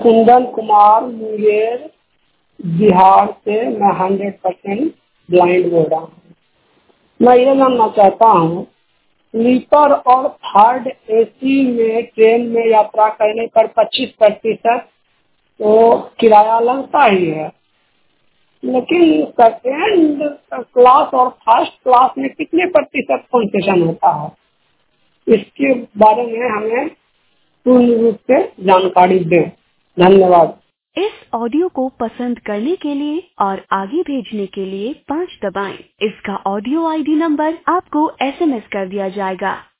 कुंदन कुमार, मुंगेर, बिहार से मैं 100% ब्लाइंड बोल रहा हूँ। मैं ये जानना चाहता हूँ, स्लीपर और थर्ड एसी में ट्रेन में यात्रा करने पर 25% तो किराया लगता ही है, लेकिन सेकेंड क्लास और फर्स्ट क्लास में कितने प्रतिशत कंसेशन होता है? इसके बारे में हमें पूर्ण रूप से जानकारी दें। धन्यवाद। इस ऑडियो को पसंद करने के लिए और आगे भेजने के लिए 5 दबाएं। इसका ऑडियो आईडी नंबर आपको SMS कर दिया जाएगा।